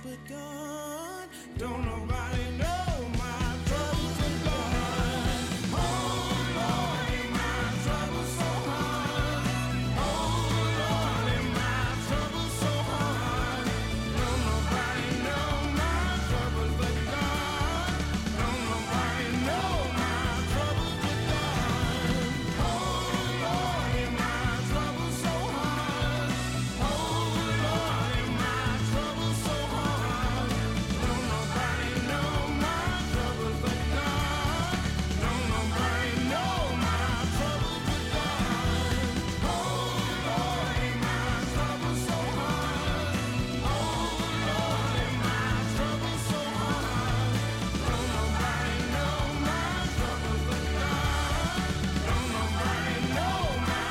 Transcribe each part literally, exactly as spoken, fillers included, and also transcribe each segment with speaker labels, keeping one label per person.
Speaker 1: begun. Don't nobody know my troubles are gone. Oh Lord, ain't my trouble so hard. Oh Lord, ain't my trouble so hard. Don't nobody know my troubles are gone. Don't nobody know my troubles are gone. Oh Lord, ain't my trouble so hard. Oh Lord, ain't my trouble so hard. Don't nobody know my troubles are gone. Don't nobody know my troubles are gone. Oh Lord, ain't my trouble so hard. Oh Lord, ain't my trouble so hard. Don't nobody know my troubles are gone. Don't nobody know my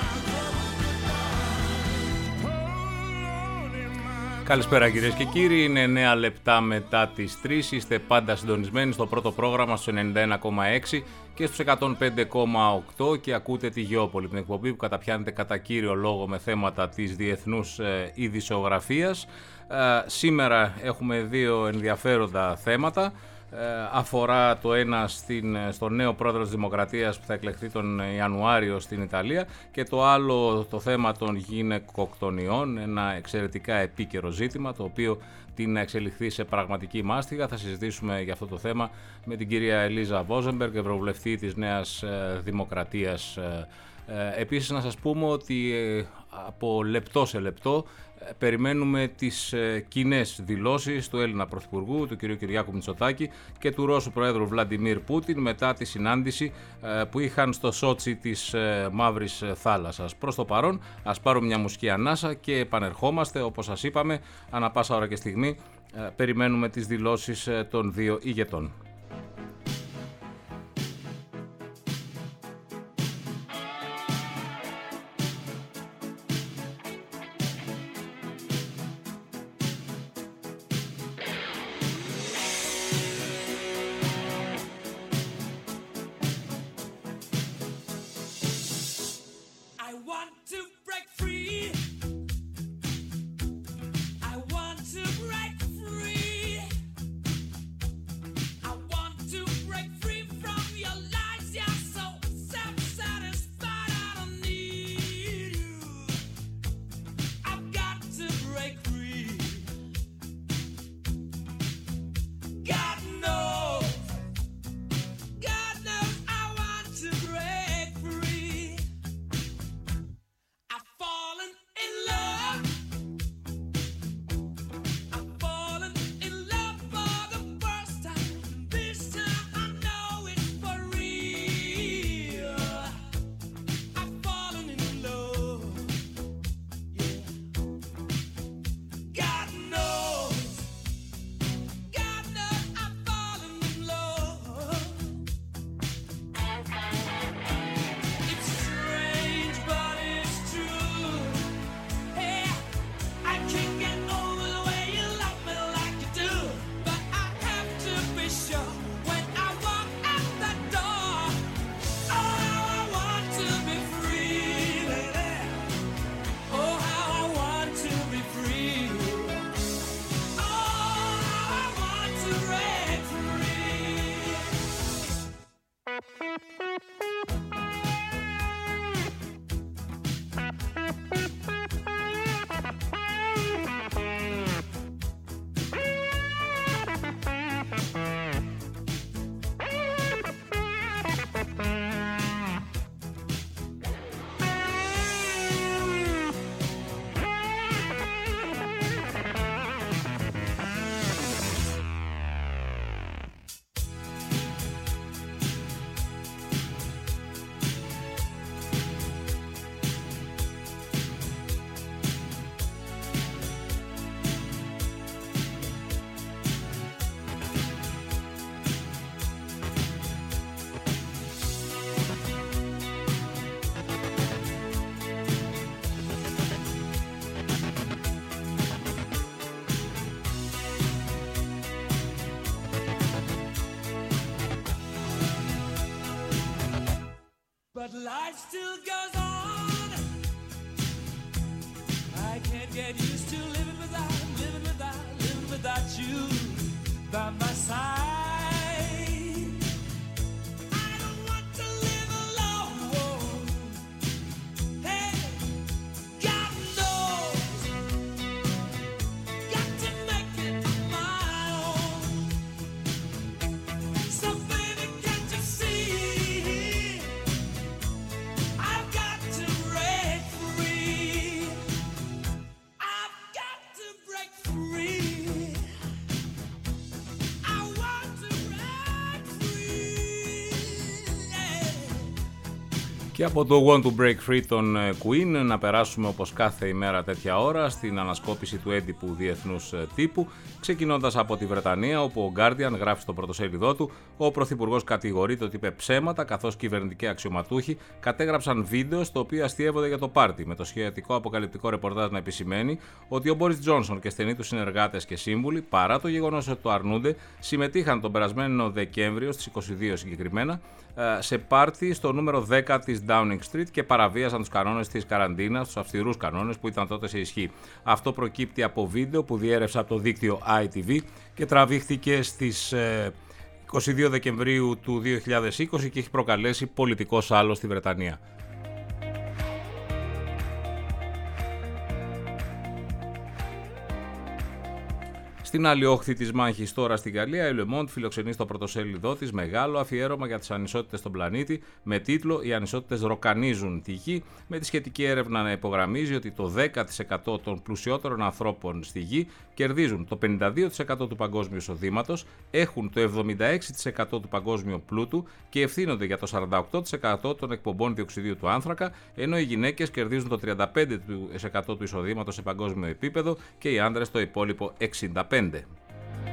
Speaker 1: troubles are gone.
Speaker 2: Καλησπέρα κυρίες και κύριοι, είναι εννέα λεπτά μετά τις τρεις, είστε πάντα συντονισμένοι στο πρώτο πρόγραμμα στους ενενήντα ένα κόμμα έξι και στους εκατόν πέντε κόμμα οκτώ και ακούτε τη Γεώπολη, την εκπομπή που καταπιάνεται κατά κύριο λόγο με θέματα της διεθνούς ε, ειδησιογραφίας. Ε, σήμερα έχουμε δύο ενδιαφέροντα θέματα. Ε, αφορά το ένα στην, στο νέο πρόεδρο της Δημοκρατίας που θα εκλεχθεί τον Ιανουάριο στην Ιταλία και το άλλο το θέμα των γυναικοκτονιών, ένα εξαιρετικά επίκαιρο ζήτημα το οποίο την να εξελιχθεί σε πραγματική μάστιγα. Θα συζητήσουμε για αυτό το θέμα με την κυρία Ελίζα Βόζεμπεργκ, ευρωβουλευτή της Νέας Δημοκρατίας. Επίσης να σας πούμε ότι από λεπτό σε λεπτό περιμένουμε τις κοινές δηλώσεις του Έλληνα Πρωθυπουργού, του κ. Κυριάκου Μητσοτάκη και του Ρώσου Προέδρου Βλαντιμίρ Πούτιν μετά τη συνάντηση που είχαν στο Σότσι της Μαύρης Θάλασσας. Προς το παρόν ας πάρουμε μια μουσική ανάσα και επανερχόμαστε. Όπως σας είπαμε, ανά πάσα ώρα και στιγμή περιμένουμε τις δηλώσεις των δύο ηγετών.
Speaker 3: But life still goes on. I can't get used to living without, living without, living without you.
Speaker 2: Και από το Want to Break Free των Queen να περάσουμε όπως κάθε ημέρα τέτοια ώρα στην ανασκόπηση του έντυπου διεθνούς τύπου, ξεκινώντας από τη Βρετανία, όπου ο Guardian γράφει στο πρωτοσέλιδό του: ο Πρωθυπουργός κατηγορείται ότι είπε ψέματα, καθώς κυβερνητικοί αξιωματούχοι κατέγραψαν βίντεο στο οποίο αστειεύονται για το πάρτι, με το σχετικό αποκαλυπτικό ρεπορτάζ να επισημαίνει ότι ο Μπόρις Τζόνσον και στενοί του συνεργάτες και σύμβουλοι, παρά το γεγονός ότι το αρνούνται, συμμετείχαν τον περασμένο Δεκέμβριο, στις είκοσι δύο συγκεκριμένα, σε πάρτι στο νούμερο δέκα της Downing Street και παραβίασαν τους κανόνες της καραντίνας, τους αυστηρούς κανόνες που ήταν τότε σε ισχύ. Αυτό προκύπτει από βίντεο που διέρευσε από το δίκτυο άι τι βι και τραβήχθηκε στις είκοσι δύο Δεκεμβρίου του δύο χιλιάδες είκοσι και έχει προκαλέσει πολιτικό σάλο στη Βρετανία. Στην άλλη όχθη της μάχης τώρα στη Γαλλία, η Le Monde φιλοξενεί στο πρωτοσέλιδό της μεγάλο αφιέρωμα για τις ανισότητες στον πλανήτη με τίτλο «Οι ανισότητες ροκανίζουν τη γη», με τη σχετική έρευνα να υπογραμμίζει ότι το δέκα τοις εκατό των πλουσιότερων ανθρώπων στη γη κερδίζουν το πενήντα δύο τοις εκατό του παγκόσμιου εισοδήματος, έχουν το εβδομήντα έξι τοις εκατό του παγκόσμιου πλούτου και ευθύνονται για το σαράντα οκτώ τοις εκατό των εκπομπών διοξιδίου του άνθρακα, ενώ οι γυναίκες κερδίζουν το τριάντα πέντε τοις εκατό του εισοδήματος σε παγκόσμιο επίπεδο και οι άντρες το υπόλοιπο εξήντα πέντε τοις εκατό.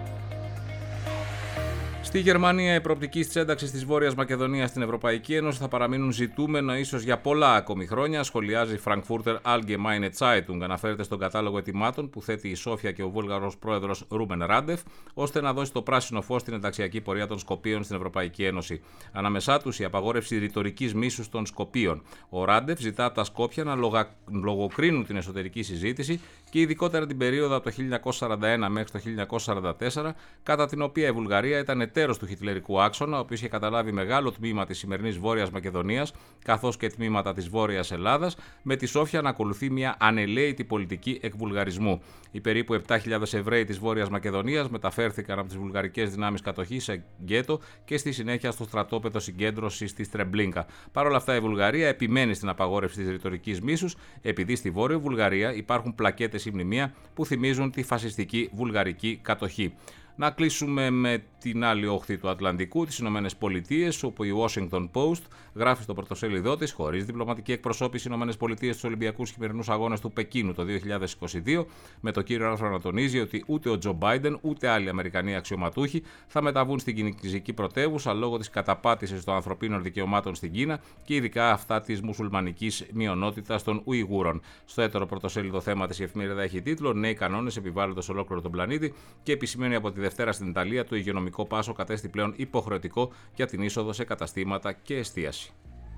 Speaker 2: Στη Γερμανία, οι προοπτικές της ένταξης της Βόρειας Μακεδονίας στην Ευρωπαϊκή Ένωση θα παραμείνουν ζητούμενο ίσως για πολλά ακόμη χρόνια, σχολιάζει η Frankfurter Allgemeine Zeitung. Αναφέρεται στον κατάλογο ετοιμάτων που θέτει η Σόφια και ο Βούλγαρος πρόεδρος Ρούμεν Ράντεφ, ώστε να δώσει το πράσινο φως στην ενταξιακή πορεία των Σκοπίων στην Ευρωπαϊκή Ένωση. Ανάμεσά τους η απαγόρευση ρητορικής μίσους των Σκοπίων. Ο Ράντεφ ζητά από τα Σκόπια να λογα... λογοκρίνουν την εσωτερική συζήτηση και ειδικότερα την περίοδο από το χίλια εννιακόσια σαράντα ένα μέχρι το χίλια εννιακόσια σαράντα τέσσερα, κατά την οποία η Βουλγαρία ήταν εταίρος του χιτλερικού άξονα, ο οποίος είχε καταλάβει μεγάλο τμήμα της σημερινής Βόρειας Μακεδονίας, καθώς και τμήματα της Βόρειας Ελλάδας, με τη Σόφια να ακολουθεί μια ανελαίητη πολιτική εκβουλγαρισμού. Οι περίπου επτά χιλιάδες Εβραίοι της Βόρειας Μακεδονίας μεταφέρθηκαν από τις βουλγαρικές δυνάμεις κατοχής σε γκέτο και στη συνέχεια στο στρατόπεδο συγκέντρωσης της Τρεμπλίνκα. Παρ' όλα αυτά, η Βουλγαρία επιμένει στην απαγόρευση της ρητορικής μίσους, επειδή στη Βόρεια Βουλγαρία υπάρχουν πλακέτες ή μνημεία που θυμίζουν τη φασιστική βουλγαρική κατοχή. Να κλείσουμε με την άλλη όχθη του Ατλαντικού, τις Ηνωμένες Πολιτείες, όπου η Washington Post γράφει στο πρωτοσέλιδό της: χωρίς διπλωματική εκπροσώπηση οι Ηνωμένες Πολιτείες στους Ολυμπιακούς Χειμερινούς Αγώνες του Πεκίνου το δύο χιλιάδες είκοσι δύο, με το κύριο άρθρο να τονίζει ότι ούτε ο Τζο Μπάιντεν ούτε άλλοι Αμερικανοί αξιωματούχοι θα μεταβούν στην κινέζικη πρωτεύουσα λόγω της καταπάτησης των ανθρωπίνων δικαιωμάτων στην Κίνα και ειδικά αυτά της μουσουλμανικής μειονότητας των Ουιγούρων. Στο έτερο πρωτοσέλιδο θέμα της η εφημερίδα έχει τίτλο «Νέοι κανόνες επιβάλλονται σε ολόκληρο τον πλανήτη» και επισημαίνει από τη Δευτέρα στην Ιταλία το υγειονομικό πάσο κατέστη πλέον υποχρεωτικό για την είσοδο σε καταστήματα και εστίαση.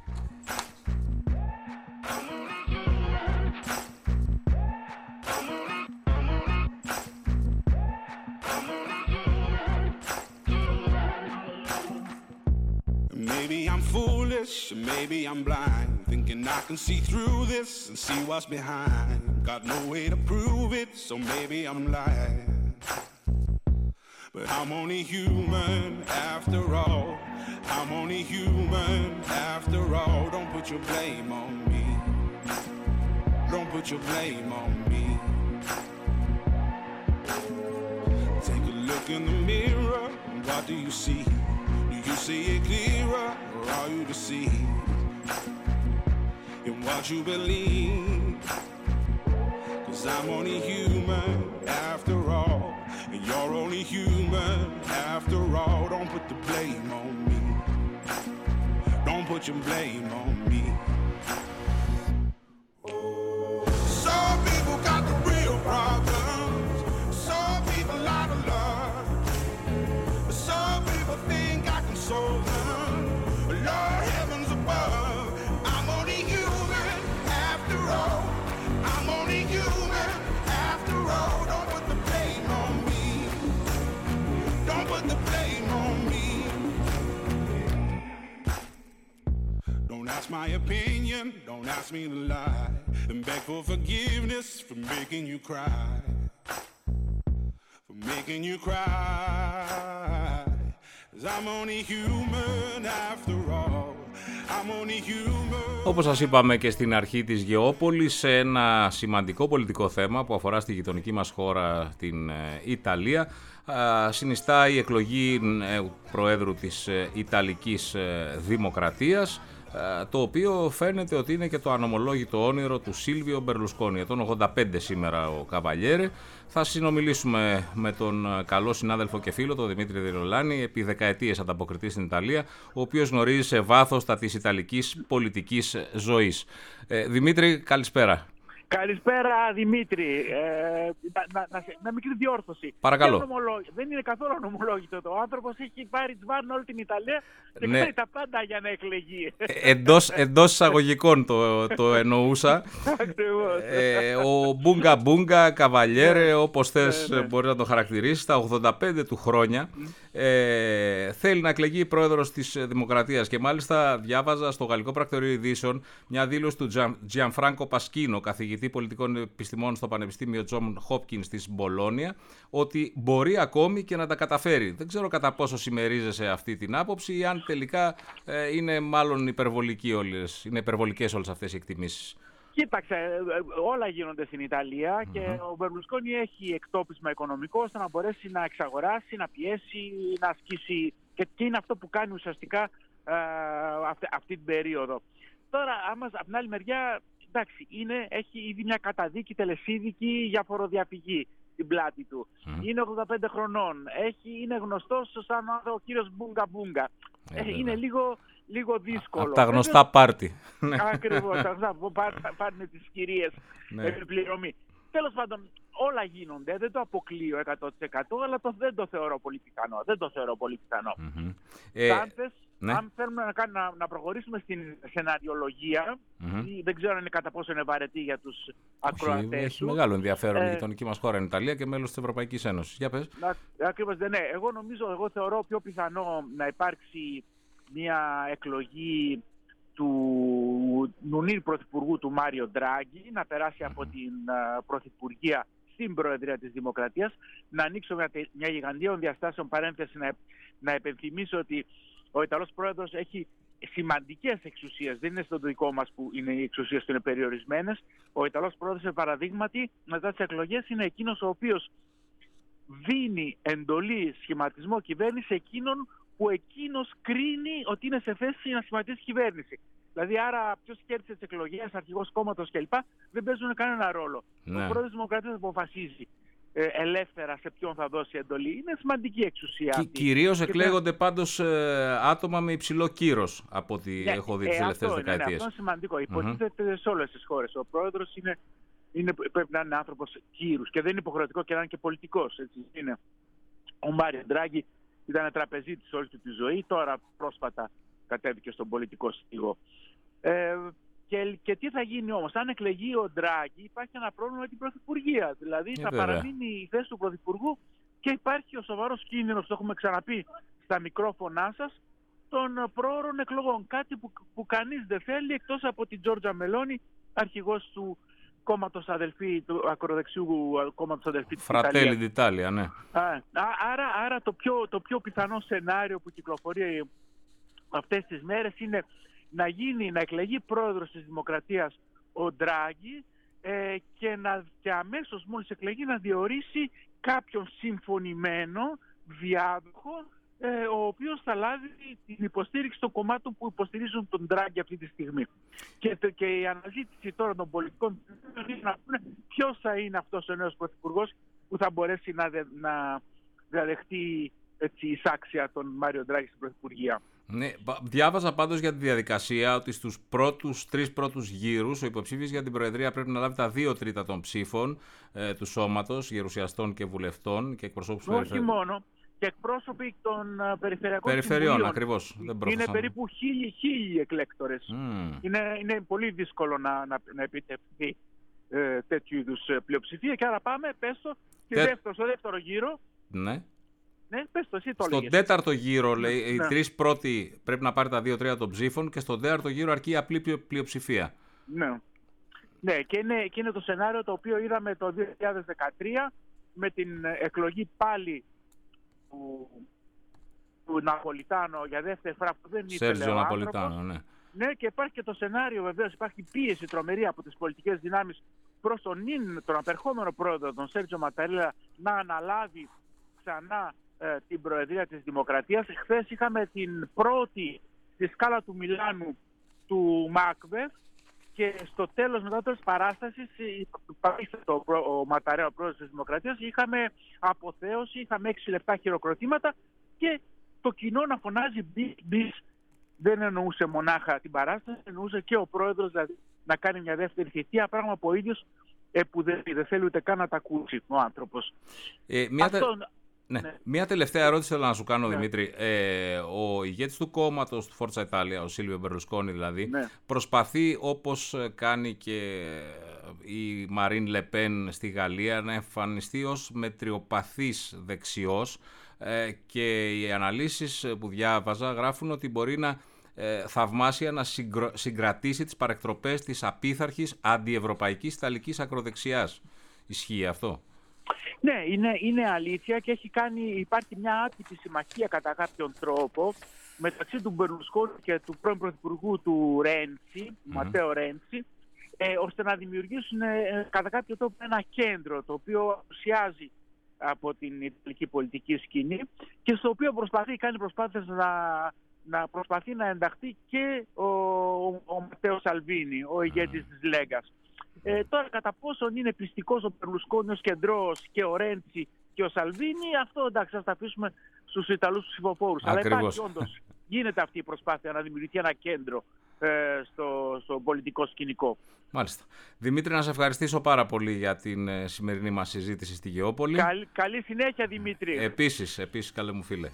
Speaker 1: Maybe I'm foolish, maybe I'm blind, thinking I can see through this and see what's behind. Got no way to prove it, so maybe I'm lying. But I'm only human after all. I'm only human after all. Don't put your blame on me. Don't put your blame on me. Take a look in the mirror. What do you see? Do you see it clearer, or are you deceived in what you believe? 'Cause I'm only human after all. And you're only human after all. Don't put the blame on me. Don't put your blame on me. Some people got the real problems. Some people out of love. Some people think I can solve them. Lord heavens above, I'm only human after all. I'm only human after all. Don't put the blame on me. Don't put the blame on me. Don't ask my opinion, don't ask me to lie, and beg for forgiveness for making you cry, for making you cry. 'Cause I'm only human after all. I'm only human.
Speaker 2: Όπως σας είπαμε και στην αρχή της Γεώπολης, σε ένα σημαντικό πολιτικό θέμα που αφορά στη γειτονική μας χώρα, την Ιταλία, συνιστά η εκλογή Προέδρου της Ιταλικής Δημοκρατίας, το οποίο φαίνεται ότι είναι και το ανομολόγητο όνειρο του Σίλβιο Μπερλουσκόνη. Ετών ογδόντα πέντε σήμερα ο Καβαλιέρε. Θα συνομιλήσουμε με τον καλό συνάδελφο και φίλο, τον Δημήτρη Διρολάνη, επί δεκαετίες ανταποκριτή στην Ιταλία, ο οποίος γνωρίζει σε βάθος τα της ιταλικής πολιτικής ζωής. Ε, Δημήτρη, καλησπέρα.
Speaker 4: Καλησπέρα Δημήτρη. Ε, να, να, να, να μικρή διόρθωση.
Speaker 2: Παρακαλώ.
Speaker 4: Δεν είναι καθόλου ανομολόγητο. Ο άνθρωπος έχει πάρει τσβάρνα όλη την Ιταλία και
Speaker 2: ναι.
Speaker 4: κάνει τα πάντα για να εκλεγεί.
Speaker 2: Ε, εντός, εντός εισαγωγικών το, το εννοούσα. ε, ο Μπούγκα Μπούγκα, Καβαλιέρε, όπως θες ναι, ναι. μπορεί να το χαρακτηρίσεις, τα ογδόντα πέντε του χρόνια ε, θέλει να εκλεγεί πρόεδρος της Δημοκρατίας. Και μάλιστα διάβαζα στο Γαλλικό Πρακτορείο Ειδήσεων μια δήλωση του Τζιανφράνκο Πασκίνο, καθηγητή πολιτικών επιστημών στο Πανεπιστήμιο Τζον Χόπκινς της Μπολόνια, ότι μπορεί ακόμη και να τα καταφέρει. Δεν ξέρω κατά πόσο συμμερίζεσαι αυτή την άποψη ή αν τελικά ε, είναι μάλλον υπερβολική όλες, είναι υπερβολικές όλες αυτές οι εκτιμήσεις.
Speaker 4: Κοίταξε, όλα γίνονται στην Ιταλία mm-hmm. και ο Μπερλουσκόνη έχει εκτόπισμα οικονομικό ώστε να μπορέσει να εξαγοράσει, να πιέσει, να ασκήσει και, και είναι αυτό που κάνει ουσιαστικά ε, αυτή, αυτή την περίοδο. Τώρα, άμα από την άλλη μεριά, εντάξει, είναι, έχει ήδη μια καταδίκη τελεσίδικη για φοροδιαφυγή στην πλάτη του. Mm. Είναι ογδόντα πέντε χρονών. Έχει, είναι γνωστός σαν ο κύριος Μπούγκα Μπούγκα. Ε, ε, είναι λίγο, λίγο δύσκολο.
Speaker 2: Από τα γνωστά πάρτι.
Speaker 4: Ακριβώς, τα γνωστά που πάρουν τις κυρίες επιπληρωμή. Τέλος πάντων, όλα γίνονται. Δεν το αποκλείω εκατό τοις εκατό, αλλά το, δεν το θεωρώ πολύ πιθανό. Δεν το θεωρώ πολύ πιθανό. Mm-hmm. Ε, Τάντες, ναι. Αν θέλουμε να, να, να προχωρήσουμε στην σεναριολογία, mm-hmm. δεν ξέρω αν είναι κατά πόσο είναι βαρετή για τους ακροατές.
Speaker 2: Έχει μεγάλο ενδιαφέρον ε, η γειτονική μας χώρα είναι η Ιταλία και μέλος της Ευρωπαϊκής Ένωσης. Για πες.
Speaker 4: Ακριβώς, ναι. Εγώ νομίζω, εγώ θεωρώ πιο πιθανό να υπάρξει μια εκλογή του νουνίν πρωθυπουργού του Μάριο Ντράγκη, να περάσει από την uh, πρωθυπουργία στην Προεδρία της Δημοκρατίας. Να ανοίξω μια, μια γιγαντίων διαστάσεων παρένθεση, να, να επενθυμίσω ότι ο Ιταλός πρόεδρος έχει σημαντικές εξουσίες. Δεν είναι στο δικό μας που είναι οι εξουσίες που είναι περιορισμένες. Ο Ιταλός πρόεδρος, σε παραδείγματι, μετά τις εκλογές είναι εκείνος ο οποίος δίνει εντολή σχηματισμό κυβέρνηση εκείνον που εκείνος κρίνει ότι είναι σε θέση να σχηματίσει κυβέρνηση. Δηλαδή, άρα, ποιος κέρδισε τις εκλογές, αρχηγός κόμματος κλπ. Δεν παίζουν κανένα ρόλο. Ναι. Ο πρόεδρος της Δημοκρατίας αποφασίζει ε, ελεύθερα σε ποιον θα δώσει εντολή. Είναι σημαντική εξουσία.
Speaker 2: Και κυρίως εκλέγονται πάντως ε, άτομα με υψηλό κύρος, από ό,τι ναι, έχω δει τις ε, τελευταίες
Speaker 4: αυτό,
Speaker 2: δεκαετίες.
Speaker 4: Ναι, αυτό είναι σημαντικό. Mm-hmm. Υποτίθεται σε όλες τις χώρες. Ο πρόεδρος είναι, είναι, πρέπει να είναι άνθρωπος κύρους και δεν είναι υποχρεωτικό και να είναι και πολιτικός. Έτσι. Είναι. Ο Μάριο Ντράγκη ήταν τραπεζίτης όλη του τη ζωή, τώρα πρόσφατα κατέβηκε στον πολιτικό στίγο. Ε, και, και τι θα γίνει όμως, αν εκλεγεί ο Ντράγκη, υπάρχει ένα πρόβλημα με την πρωθυπουργία. Δηλαδή ε, θα βέβαια. παραμείνει η θέση του πρωθυπουργού και υπάρχει ο σοβαρός κίνδυνος, το έχουμε ξαναπεί στα μικρόφωνά σας, των πρόωρων εκλογών. Κάτι που, που κανείς δεν θέλει εκτός από την Τζόρτζα Μελόνι, αρχηγός του κόμματος αδελφή, του ακροδεξιού κόμματος αδελφή της Ιταλίας.
Speaker 2: Fratelli d'Italia, ναι.
Speaker 4: Α, άρα άρα το, πιο, το πιο πιθανό σενάριο που κυκλοφορεί αυτές τις μέρες είναι να γίνει, να εκλεγεί πρόεδρος της Δημοκρατίας ο Ντράγκη ε, και, να, και αμέσως μόλις εκλεγεί να διορίσει κάποιον συμφωνημένο διάδοχο ε, ο οποίος θα λάβει την υποστήριξη των κομμάτων που υποστηρίζουν τον Ντράγκη αυτή τη στιγμή. Και, και η αναζήτηση τώρα των πολιτικών είναι να πούνε ποιος θα είναι αυτός ο νέος πρωθυπουργός που θα μπορέσει να, δε, να διαδεχτεί έτσι, εισάξια τον Μάριο Ντράγκη στην πρωθυπουργία.
Speaker 2: Ναι, διάβαζα πάντως για τη διαδικασία ότι στους πρώτους, τρεις πρώτους γύρους ο υποψήφιος για την Προεδρία πρέπει να λάβει τα δύο τρίτα των ψήφων ε, του σώματος, γερουσιαστών και βουλευτών και εκπροσώπους του
Speaker 4: περιφερειακού. Όχι μόνο, και εκπρόσωποι των περιφερειακών
Speaker 2: περιφερειών, ακριβώς. Δεν
Speaker 4: είναι περίπου χίλιοι, χίλιοι εκλέκτορες. Mm. Είναι, είναι πολύ δύσκολο να, να, να επιτευχθεί ε, τέτοιου είδους πλειοψηφία και άρα πάμε, πες το, Τε... δεύτερο, στο δεύτερο γύρο.
Speaker 2: Ναι.
Speaker 4: Ναι, πες το, εσύ το
Speaker 2: στον
Speaker 4: λέγες.
Speaker 2: τέταρτο γύρο, λέει, ναι. Οι
Speaker 4: ναι.
Speaker 2: τρεις πρώτοι πρέπει να πάρει τα δύο τρίτα των ψήφων και στον τέταρτο γύρο αρκεί η απλή πλειοψηφία.
Speaker 4: Ναι. Ναι, και είναι, και είναι το σενάριο το οποίο είδαμε το δύο χιλιάδες δεκατρία με την εκλογή πάλι του, του Ναπολιτάνο για δεύτερη φορά που δεν ήθελε
Speaker 2: Σέρτζιο
Speaker 4: ο
Speaker 2: Ναπολιτάνο, ναι.
Speaker 4: Ναι, και υπάρχει και το σενάριο βεβαίως, υπάρχει πίεση τρομερή από τις πολιτικές δυνάμεις προς τον, τον απερχόμενο πρόεδρο, τον Σέρτζιο Ματαρέλα, να αναλάβει ξανά ε, την Προεδρία της Δημοκρατίας. Χθες είχαμε την πρώτη στη σκάλα του Μιλάνου του Μάκβεθ και στο τέλος, μετά το τέλος της παράστασης, το, ο Ματαρέα, ο πρόεδρος της Δημοκρατίας, είχαμε αποθέωση, είχαμε έξι λεπτά χειροκροτήματα και το κοινό να φωνάζει μπις, μπις. Δεν εννοούσε μονάχα την παράσταση, εννοούσε και ο πρόεδρος, δηλαδή να κάνει μια δεύτερη θητεία, πράγμα που ο ίδιος ε, που δεν, δεν θέλει ούτε καν να τα ακούσει ο άνθρωπος.
Speaker 2: Ε, μια,
Speaker 4: Αυτό,
Speaker 2: τε... ναι. Ναι. μια τελευταία ερώτηση θέλω να σου κάνω, ναι. Δημήτρη. Ε, ο ηγέτης του κόμματος του Forza Italia, ο Σίλβιο Μπερλουσκόνι δηλαδή, ναι. προσπαθεί, όπως κάνει και η Μαρίν Λεπέν στη Γαλλία, να εμφανιστεί ως μετριοπαθής δεξιός, ε, και οι αναλύσεις που διάβαζα γράφουν ότι μπορεί να ε, θαυμάσια να συγκρο... συγκρατήσει τις παρεκτροπές της απίθαρχης αντιευρωπαϊκής ιταλικής ακροδεξιάς. Ισχύει αυτό?
Speaker 4: Ναι, είναι, είναι αλήθεια και έχει κάνει, υπάρχει μια άτυπη συμμαχία κατά κάποιον τρόπο μεταξύ του Μπερλουσκόνι και του πρώην πρωθυπουργού του Ρέντσι, mm-hmm. Ματέο Ρέντσι, ε, ώστε να δημιουργήσουν ε, κατά κάποιο τρόπο ένα κέντρο το οποίο απουσιάζει από την ιταλική πολιτική σκηνή και στο οποίο προσπαθεί, κάνει προσπάθειες να, να προσπαθεί να ενταχθεί και ο, ο, ο Ματέο Σαλβίνι, ο ηγέτης της Λέγκας. Ε, τώρα κατά πόσον είναι πιστικός ο Μπερλουσκόνι ως κεντρός και ο Ρέντσι και ο Σαλβίνι, αυτό εντάξει θα τα αφήσουμε στους Ιταλούς ψηφοφόρους. Αλλά υπάρχει όντως, γίνεται αυτή η προσπάθεια να δημιουργηθεί ένα κέντρο ε, στο, στο πολιτικό σκηνικό.
Speaker 2: Μάλιστα. Δημήτρη, να σε ευχαριστήσω πάρα πολύ για την ε, σημερινή μας συζήτηση στη Γεώπολη.
Speaker 4: Καλή, καλή συνέχεια, Δημήτρη.
Speaker 2: Επίσης, επίσης, καλέ μου φίλε.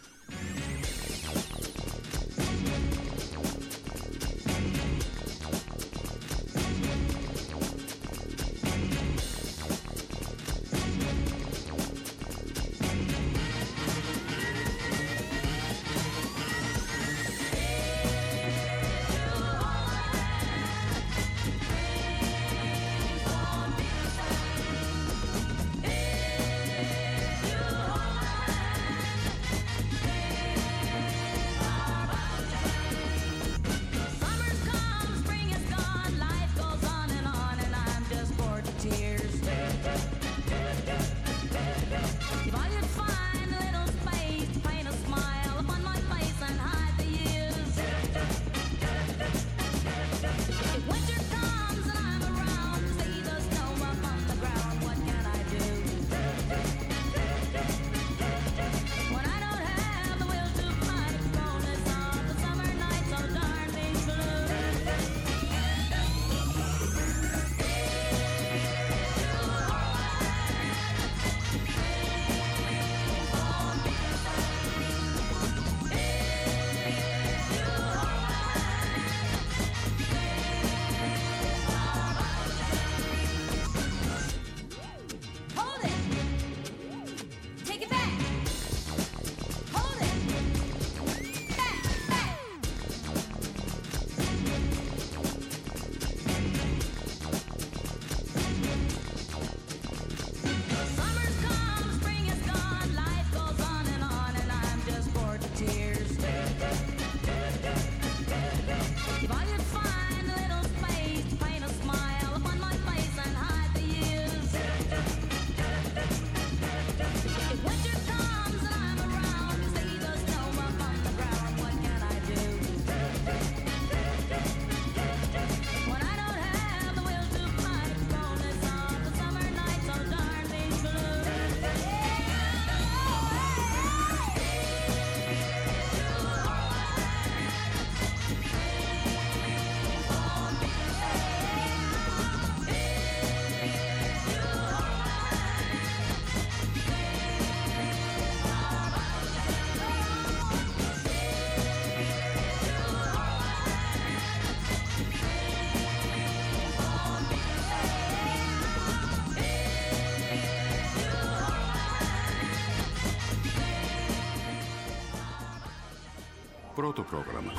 Speaker 5: Πρώτο πρόγραμμα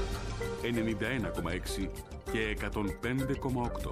Speaker 5: ενενήντα ένα κόμμα έξι και εκατόν πέντε κόμμα οκτώ.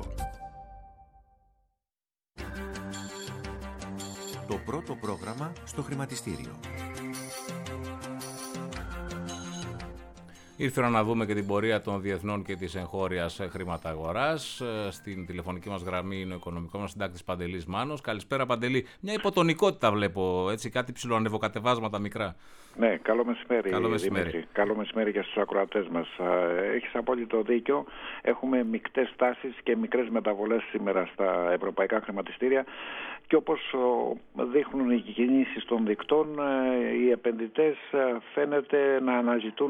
Speaker 6: Το πρώτο πρόγραμμα στο χρηματιστήριο.
Speaker 2: Ήρθε ώρα να δούμε και την πορεία των διεθνών και της εγχώριας χρηματαγοράς. Στην τηλεφωνική μας γραμμή είναι ο οικονομικός μας συντάκτης Παντελής Μάνος. Καλησπέρα Παντελή. Μια υποτονικότητα βλέπω, έτσι, κάτι ψιλοανεβοκατεβάσματα μικρά.
Speaker 6: Ναι, καλό μεσημέρι,
Speaker 2: καλό μεσημέρι.
Speaker 6: Δημήτρη. Καλό μεσημέρι και στους ακροατές μας. Έχεις απόλυτο δίκιο. Έχουμε μικτές τάσεις και μικρές μεταβολές σήμερα στα ευρωπαϊκά χρηματιστήρια και όπως δείχνουν οι κινήσεις των δικτών, οι επενδυτές φαίνεται να αναζητούν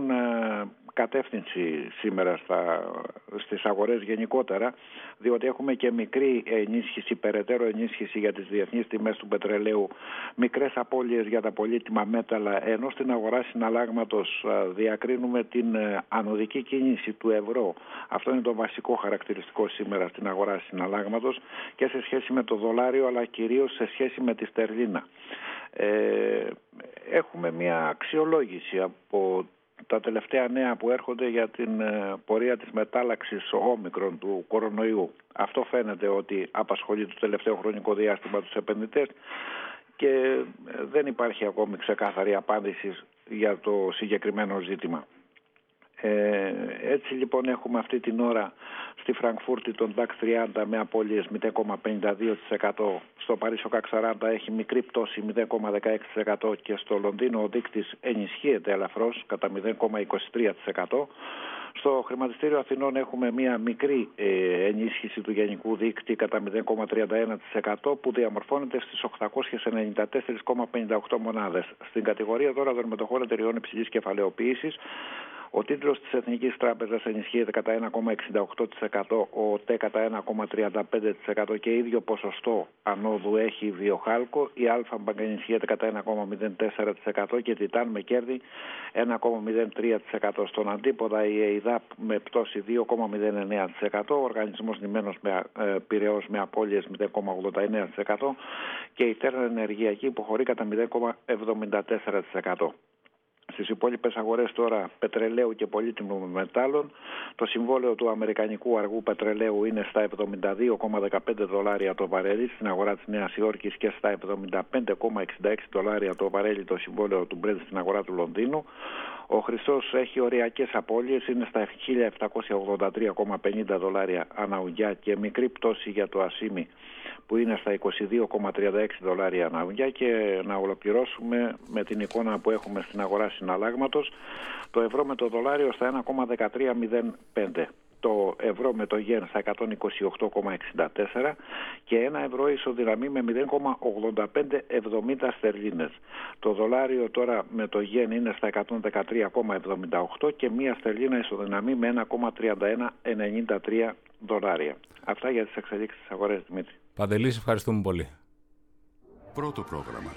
Speaker 6: κατεύθυνση σήμερα στα, στις αγορές γενικότερα, διότι έχουμε και μικρή ενίσχυση, περαιτέρω ενίσχυση για τις διεθνείς τιμές του πετρελαίου, μικρές απώλειες για τα πολύτιμα μέταλλα, ενώ στην αγορά συναλλάγματος διακρίνουμε την ανωδική κίνηση του ευρώ. Αυτό είναι το βασικό χαρακτηριστικό σήμερα στην αγορά συναλλάγματος και σε σχέση με το δολάριο, αλλά κυρίως σε σχέση με τη στερλίνα. Ε, έχουμε μια αξιολόγηση από τα τελευταία νέα που έρχονται για την πορεία της μετάλλαξης όμικρον του κορονοϊού. Αυτό φαίνεται ότι απασχολεί το τελευταίο χρονικό διάστημα τους επενδυτές και δεν υπάρχει ακόμη ξεκάθαρη απάντηση για το συγκεκριμένο ζήτημα. Ε, έτσι λοιπόν έχουμε αυτή την ώρα στη Φραγκφούρτη τον νταξ τριάντα με απώλειες μηδέν κόμμα πενήντα δύο τοις εκατό, στο Παρίσι ο κακ σαράντα έχει μικρή πτώση μηδέν κόμμα δεκαέξι τοις εκατό και στο Λονδίνο ο δείκτης ενισχύεται ελαφρώς κατά μηδέν κόμμα είκοσι τρία τοις εκατό. Στο χρηματιστήριο Αθηνών έχουμε μια μικρή ε, ενίσχυση του γενικού δείκτη κατά μηδέν κόμμα τριάντα ένα τοις εκατό που διαμορφώνεται στις οκτακόσιες ενενήντα τέσσερα κόμμα πενήντα οκτώ μονάδες. Στην κατηγορία τώρα των μετοχών εταιριών υψηλής κεφαλαιοποίησης, ο τίτλος της Εθνικής Τράπεζας ενισχύεται κατά ένα κόμμα εξήντα οκτώ τοις εκατό, ο ΤΕ κατά ένα κόμμα τριάντα πέντε τοις εκατό και ίδιο ποσοστό ανόδου έχει η Βιοχάλκο, η Αλφα-Μπανκ ενισχύεται κατά ένα κόμμα μηδέν τέσσερα τοις εκατό και η Τιτάν με κέρδη ένα κόμμα μηδέν τρία τοις εκατό. Στον αντίποδα η ΕΙΔΑΠ με πτώση δύο κόμμα μηδέν εννέα τοις εκατό, ο οργανισμός Νημένος με, ε, Πειραιώς με απώλειες μηδέν κόμμα ογδόντα εννέα τοις εκατό και η Τέρνα Ενεργειακή υποχωρεί κατά μηδέν κόμμα εβδομήντα τέσσερα τοις εκατό. Στις υπόλοιπες αγορές τώρα πετρελαίου και πολύτιμων μετάλλων, το συμβόλαιο του αμερικανικού αργού πετρελαίου είναι στα εβδομήντα δύο κόμμα δεκαπέντε δολάρια το βαρέλι στην αγορά της Νέας Υόρκης και στα εβδομήντα πέντε κόμμα εξήντα έξι δολάρια το βαρέλι το συμβόλαιο του Brent στην αγορά του Λονδίνου. Ο χρυσός έχει οριακές απώλειες, είναι στα χίλια επτακόσια ογδόντα τρία κόμμα πενήντα δολάρια ανά ουγγιά και μικρή πτώση για το ασίμι που είναι στα είκοσι δύο κόμμα τριάντα έξι δολάρια ανά ουγγιά. Και να ολοκληρώσουμε με την εικόνα που έχουμε στην αγορά συναλλάγματος, το ευρώ με το δολάριο στα ένα κόμμα δεκατρία μηδέν πέντε, το ευρώ με το γεν στα εκατόν είκοσι οκτώ κόμμα εξήντα τέσσερα και ένα ευρώ ισοδυναμεί με μηδέν κόμμα ογδόντα πέντε εβδομήντα στερλίνες. Το δολάριο τώρα με το γεν είναι στα εκατόν δεκατρία κόμμα εβδομήντα οκτώ και μία στερλίνα ισοδυναμεί με ένα κόμμα τριάντα ένα ενενήντα τρία δολάρια. Αυτά για τις εξελίξεις της αγοράς, Δημήτρη.
Speaker 2: Παντελή, ευχαριστούμε πολύ.
Speaker 5: Πρώτο πρόγραμμα.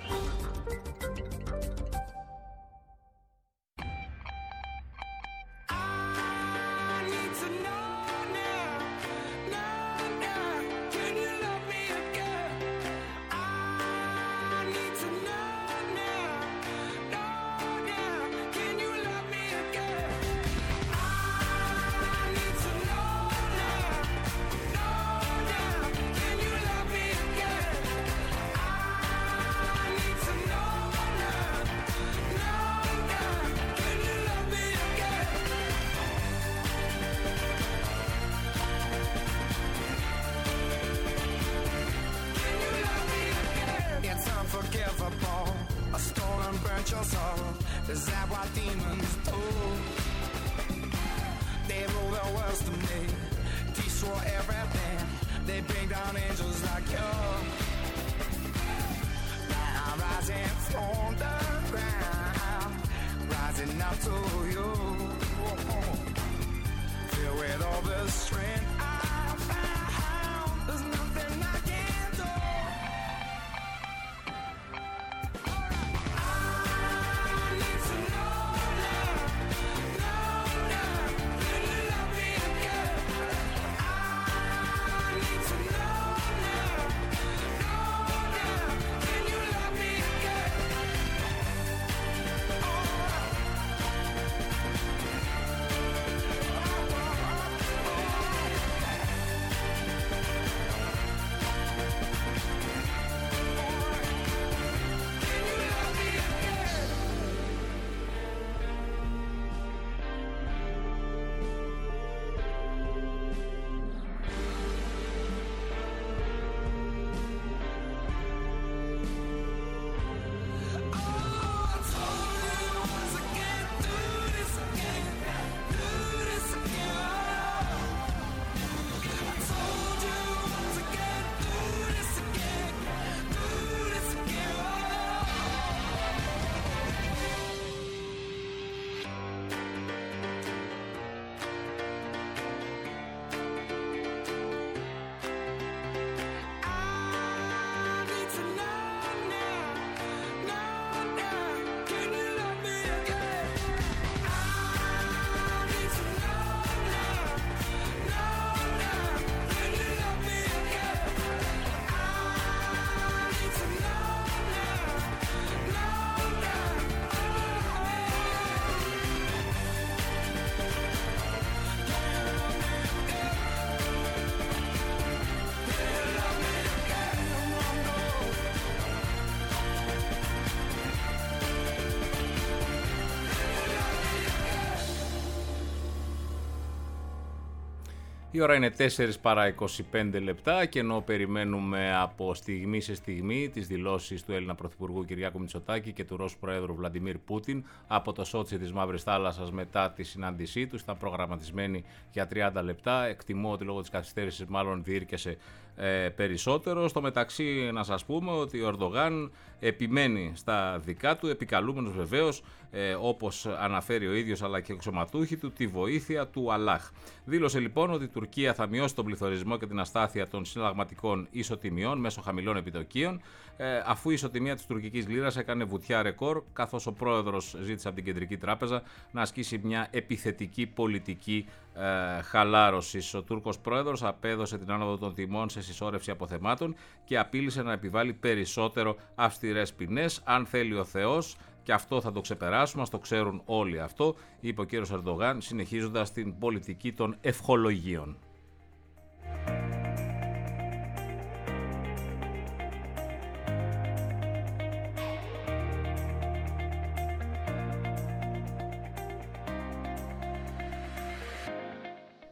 Speaker 2: Η ώρα είναι τέσσερα παρά είκοσι πέντε λεπτά και ενώ περιμένουμε από στιγμή σε στιγμή τις δηλώσεις του Έλληνα Πρωθυπουργού Κυριάκου Μητσοτάκη και του Ρώσου Προέδρου Βλαντιμίρ Πούτιν από το Σότσι της Μαύρης Θάλασσας μετά τη συνάντησή τους, ήταν προγραμματισμένη για τριάντα λεπτά. Εκτιμώ ότι λόγω της καθυστέρησης μάλλον διήρκεσε ε, περισσότερο. Στο μεταξύ να σας πούμε ότι ο Ερντογάν επιμένει στα δικά του, επικαλούμενος βεβαίως, ε, όπως αναφέρει ο ίδιος αλλά και εξωματούχοι του, τη βοήθεια του Αλλάχ. Δήλωσε λοιπόν ότι η Τουρκία θα μειώσει τον πληθωρισμό και την αστάθεια των συναλλαγματικών ισοτιμιών μέσω χαμηλών επιτοκίων, ε, αφού η ισοτιμία της τουρκικής λίρας έκανε βουτιά ρεκόρ, καθώς ο πρόεδρος ζήτησε από την Κεντρική Τράπεζα να ασκήσει μια επιθετική πολιτική ε, χαλάρωσης. Ο Τούρκος πρόεδρος απέδωσε την άνοδο των τιμών σε συσσόρευση αποθεμάτων και απείλησε να επιβάλλει περισσότερο αυστηρές ποινές. Αν θέλει ο Θεός, και αυτό θα το ξεπεράσουμε, ας το ξέρουν όλοι αυτό, είπε ο κύριος Ερντογάν, συνεχίζοντας την πολιτική των ευχολογίων.